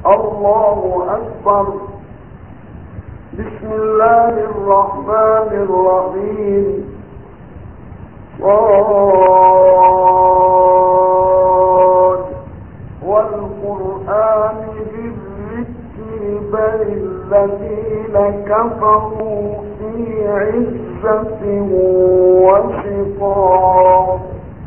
الله أكبر. بسم الله الرحمن الرحيم. صاد والقرآن بالذكر بل الذين كفروا في عزة وشقاق.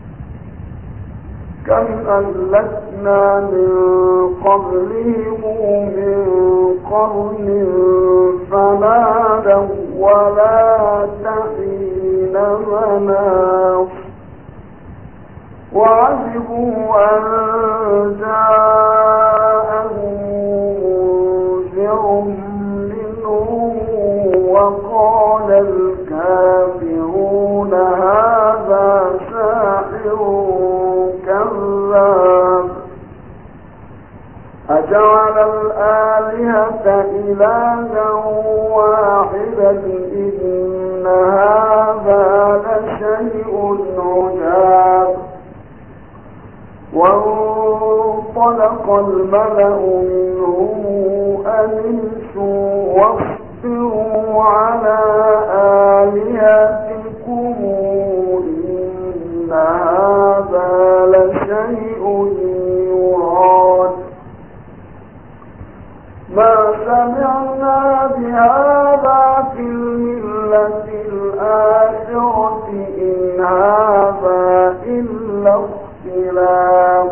كم أهلكنا من قبلهم من قرن فنادوا ولا تحين مناص وعجبوا أن جاءهم منذر منهم وقال الكافرون هذا ساحر كذاب. أجعل الآلهة إلها واحدا إن هذا لشيء عجاب. وانطلق الملأ منهم أن امشوا واصبروا على آلهتكم إن هذا لشيء يراد. ما سمعنا بهذا في الملة الآخرة إن هذا إلا اختلاف.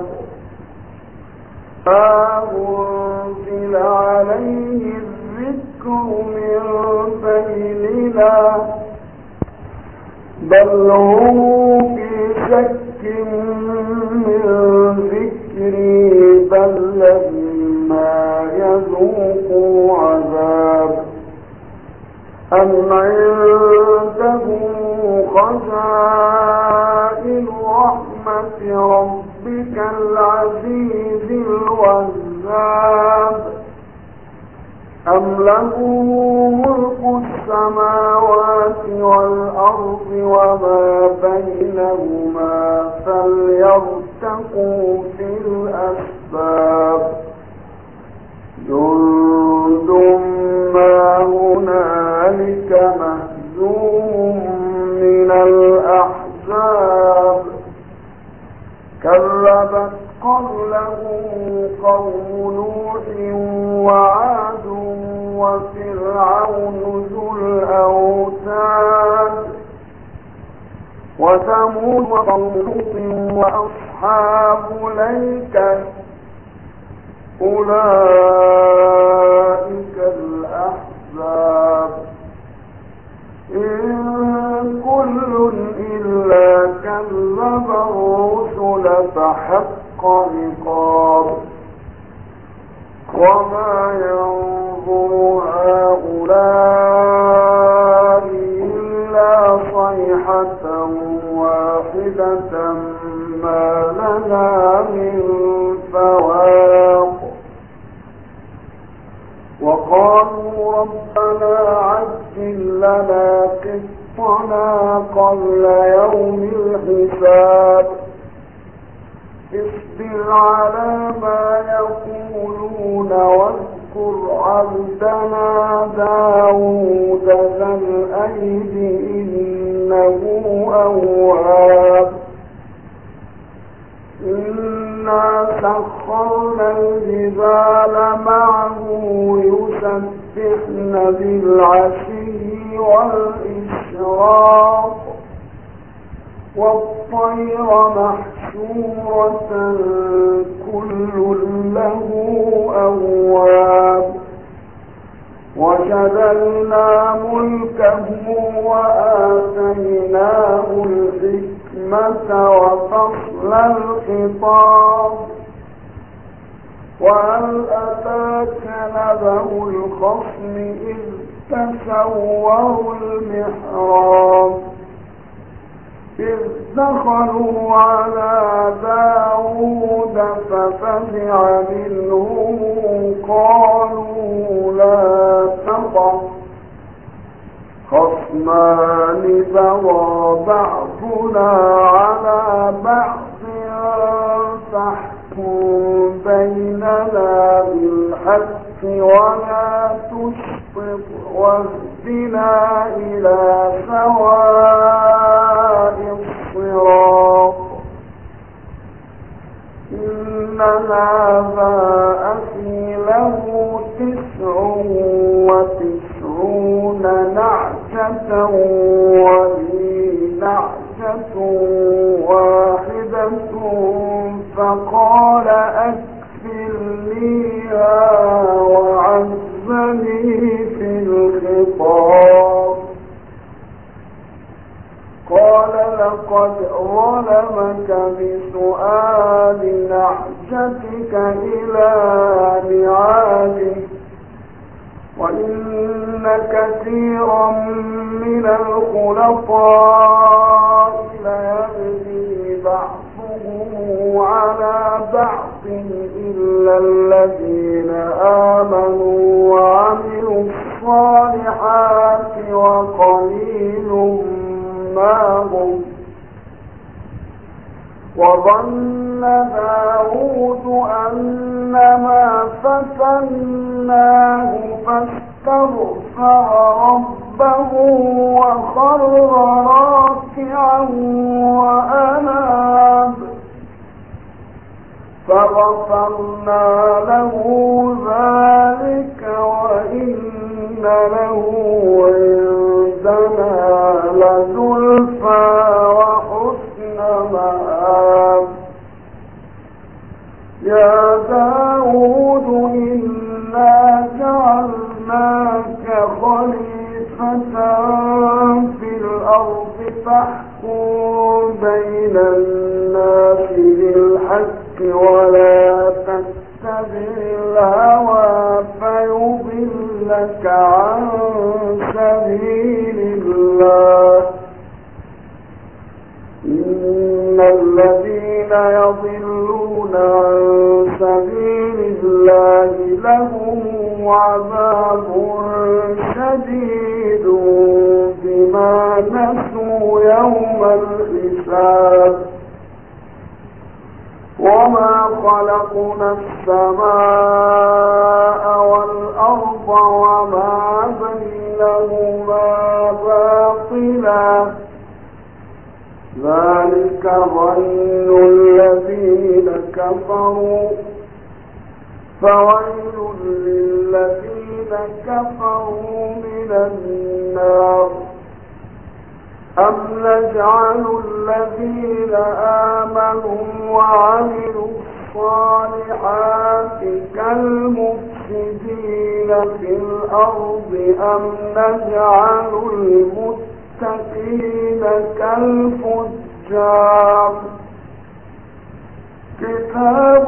أنزل عليه الذكر من بيننا بل هم في شك من ذكري بل لما يذوقوا عذاب. أم عندهم خزائن رحمة ربك العزيز الوهاب أم له ملك السماوات والأرض وما بينهما فليرتقوا في الأسباب. جند ما هنالك مهزوم من الأحزاب. كذبت قبلهم قوم نوح وعاد وفرعون ذو الأوتاد وثمود وقوم لوط وأصحاب الأيكة أولئك الأحزاب. إن كل إلا كذب الرسل فحق عقاب. وما ينظر هؤلاء إلا صيحة واحدة ما لنا من فواق. وقالوا ربنا عجل لنا قسطنا قبل يوم الحساب. اصبر على ما يقولون واذكر عبدنا داود ذا الأيد إنه أواب. إنا سخرنا الجبال معه يسبحن بالعشي والإشراق والطير محشورة كل له أواب. وشددنا ملكه وآتيناه الحكمة وفصل الخطاب. وهل أتاك نبأ الخصم إذ تسوروا المحراب إذ دخلوا على داود ففزع منهم قالوا لا تخف خصمان بغى بعضنا على بعض فاحكم بيننا بالحق بالحق ولا تشطط واهدنا إلى سواء الصراط إن هذا أخي له 99 نعجة ولي نعجة واحدة فقال أكفلنيها وعزني في الخطاب قال لقد ظلمك بسؤال نعجتك إلى نعاجه وإن كثيرا من الخلطاء ليبغي بعضهم على بعض إلا الذين آمنوا وعملوا الصالحات وقليل ما هم وظن داود أنما فتناه فاستغفر ربه وخر راكعا وأناب فغفرنا له ذلك وإن له عندنا لزلفى وحسن مآب يا داود إنا جعلناك خليفة في الأرض فاحكم بين الناس بالحق ولا تتبع الهوى فيضلك عن سبيل الله إن الذين يضلون عن سبيل الله لهم عذاب شديد بما نسوا يوم الحساب وما خلقنا السماء والأرض وما بينهما باطلا ذلك ظن الذين كفروا فويل للذين كفروا من النار أم نجعل الذين آمنوا وعملوا الصالحات كالمفسدين في الأرض أم نجعل المتقين كالفجار كتاب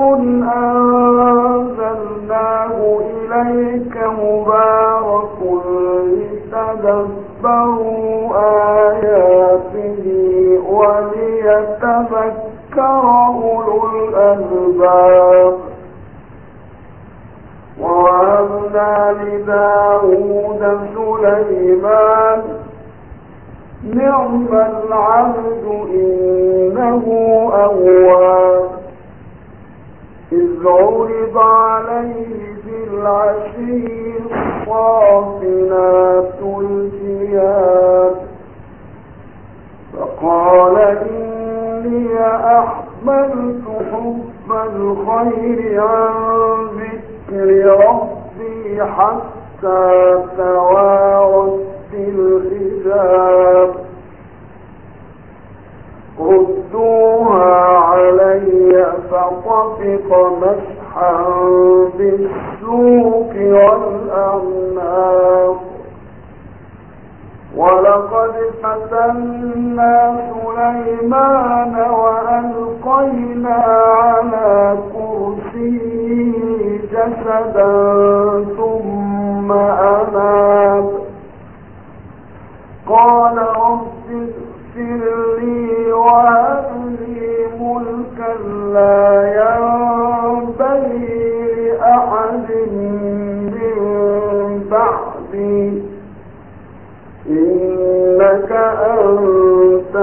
أنزلناه إليك مبارك لتدبروا آياته وليتذكر أولو الألباب ووهبنا لداود سليمان نعم العبد إنه أواب إذ عرض عليه بالعشي الصافنات الجياد فقال إني أحملت حب الخير عن ذكر ربي حتى توارت الحجاب ردوها علي فطفق مسحا بالسوق والأعناق ولقد فتنا سليمان وألقينا على كرسيه جسدا ثم أناب قال رب اغفر لي وهب لي ملكا لا ينبغي لأحد من بعدي إنك أنت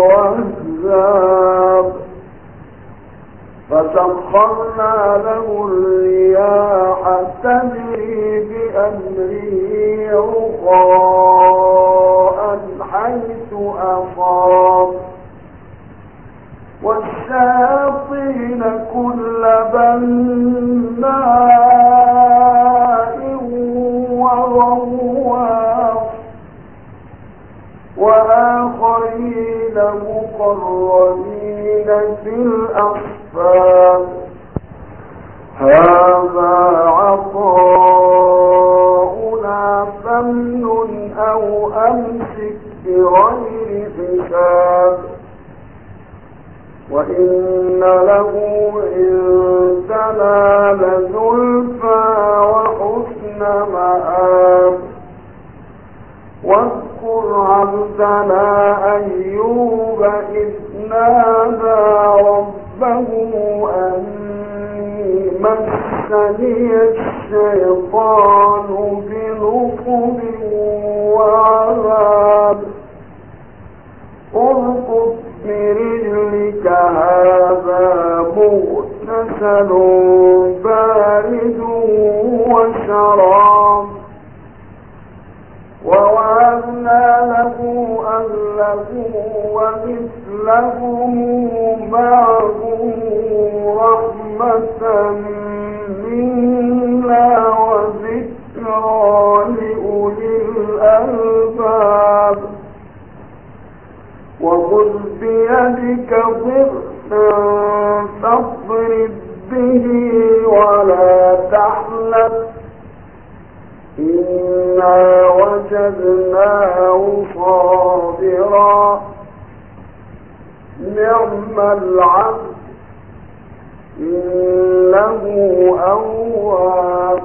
الوهاب فسخرنا له الرياح تجري بأمره رخاء حيث أصاب والشياطين كل بناء وغواص وآخرين مقرنين في الأصفاد هذا عطاؤنا فامنن أو أمسك بغير حساب وإن له عندنا لزلفى وحسن مآب واذكر عبدنا أيوب إذ نادى ربه أني مسني الشيطان بنصب وعذاب اركض برجلك هذا مغتسل بارد وشراب ووهبنا له أهله ومثلهم معهم رحمة منا وذكرى لأولي الألباب وخذ بيدك ضغثا فاضرب به ولا تحنث إنا وجدناه صابرا نعم العبد إنه أواب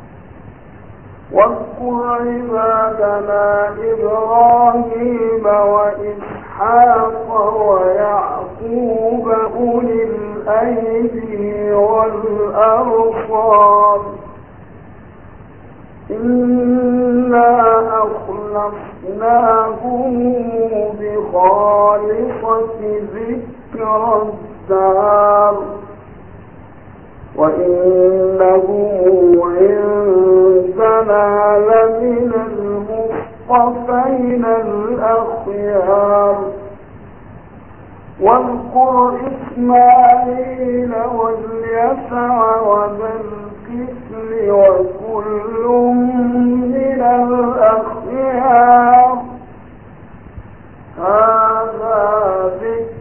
واذكر عبادنا إبراهيم وإسحاق ويعقوب أولي الأيدي والأبصار إنا أخلصناهم بخالصة ذكر الدار وإنهم عندنا لمن المصطفين الأخيار واذكر إسماعيل واليسع وذا الكفل وكل من الأخيار هذا ذكر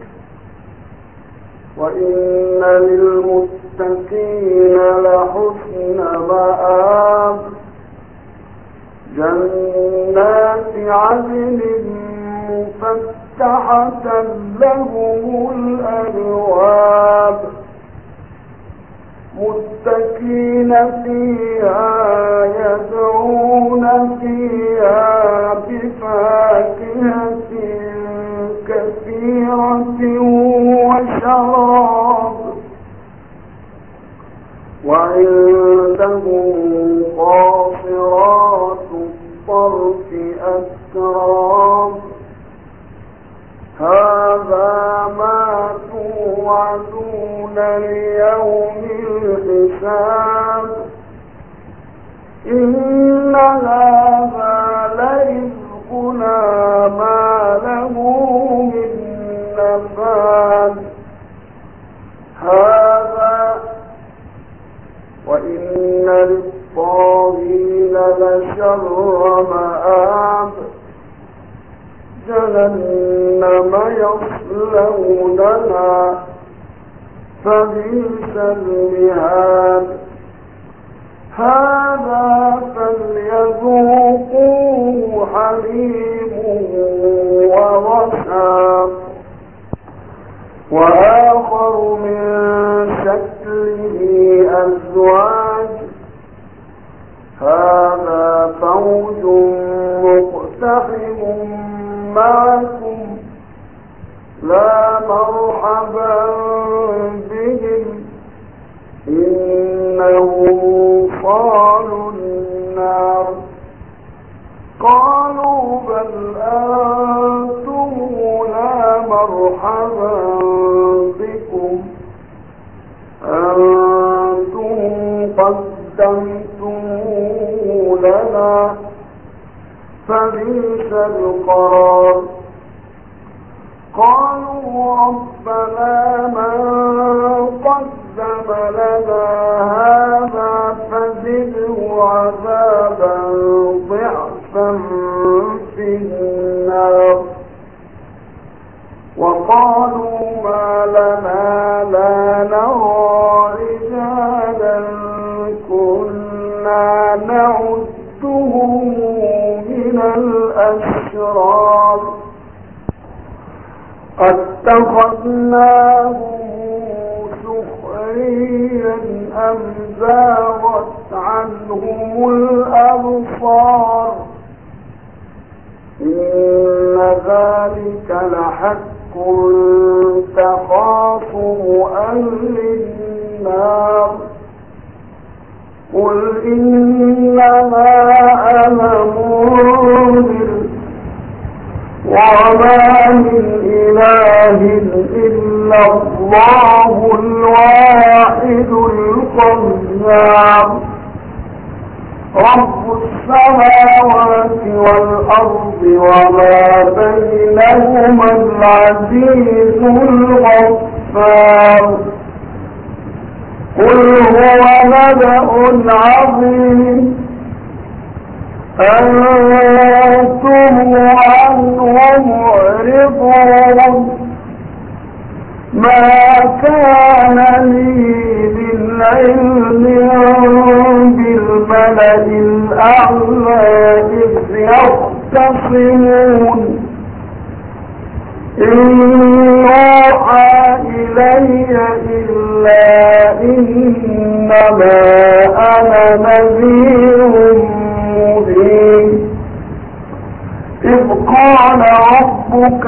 وإن للمتقين لحسن مآب جنات عدن مفتحة لهم الأبواب متكئين فيها يدعون فيها بفاكهة كثيرة وشراب وعندهم قاصرات الطرف أتراب هذا ما توعدون ليوم الحساب إن هذا لرزقنا ما له من نفاد هذا وإن للطاغين لشر مآب جهنم يصلونها فبئس المهاد هذا فليذوقوه حميم وغساق وآخر من شكله أزواج هذا فوج مقتحم معكم لا مرحبا بهم إنهم صالوا النار قالوا بل أنتم لا مرحبا بكم أنتم قدمتم لنا فبئس القرار. قالوا ربنا من قدم لنا هذا فزده عذابا ضعفا في النار. وقالوا ما لنا لا نرى رجالا كنا نعدهم من الأشرار أتخذناهم سخريا أم زاغت عنهم الأبصار إن ذلك لحق تخاصم أهل النار. قل إنما أنا منذر وما من إله إلا الله الواحد القهار رب السماوات والأرض وما بينهما العزيز الغفار. قل هو نبأ عظيم أنتم عنه معرضون. ما كان لي بالعلم بالملأ الأعلى إذ يختصمون إن يوحى إلي إلا إنما أنا نذير مبين. إذ قال ربك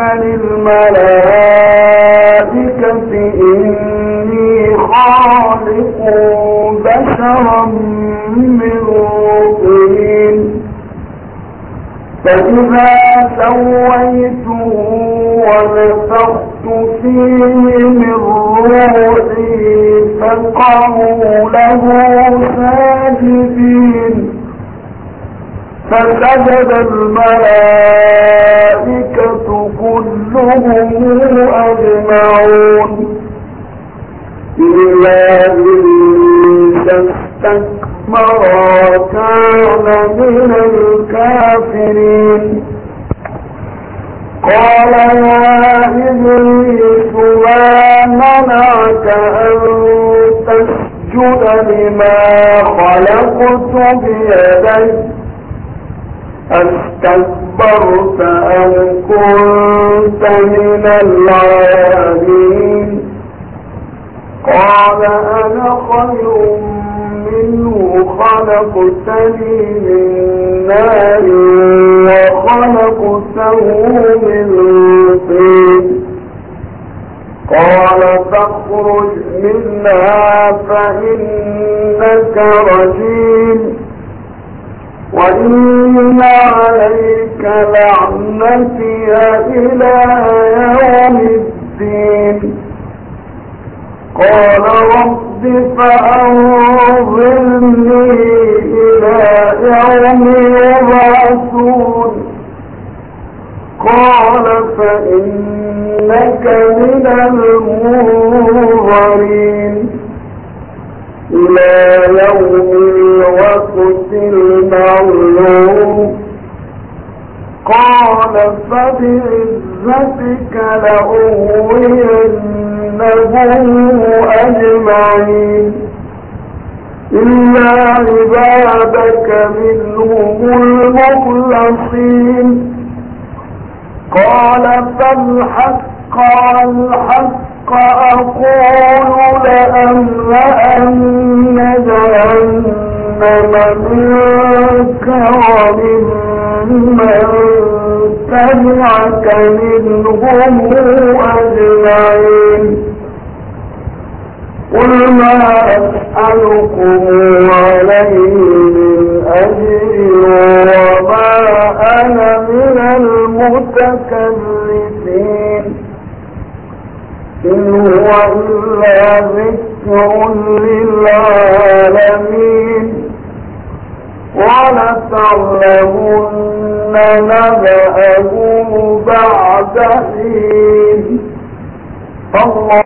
للملائكة إني خالق بشرا من طين فإذا سويته ونفخت فيه من روحي فقعوا له ساجدين. فسجد الملائكة كلهم أجمعون إلا إبليس استكبر وكان من الكافرين. قال يا إبليس ما منعك أن تسجد لما خلقت بيدي أستكبرت أم كنت من العالين. قال أنا خير منه خلقتني من نار وخلقته من طين. قال فاخرج منها فإنك رجيم وإن عليك لعنتي إلى يوم الدين. قال رب فأنظرني إلى يوم يبعثون. قال فإنك من المنظرين إلى يوم الوقت المعلوم. قال فبعزتك لأغوينهم أجمعين إلا عبادك منهم المخلصين. قال فالحق والحق أقول لأملأن جهنم منك وممن تبعك منهم أجمعين. قل ما أسألكم عليه من أجر وما أنا من المتكلفين إن هو إلا ذكر للعالمين تعلمن نبأه بعد حين.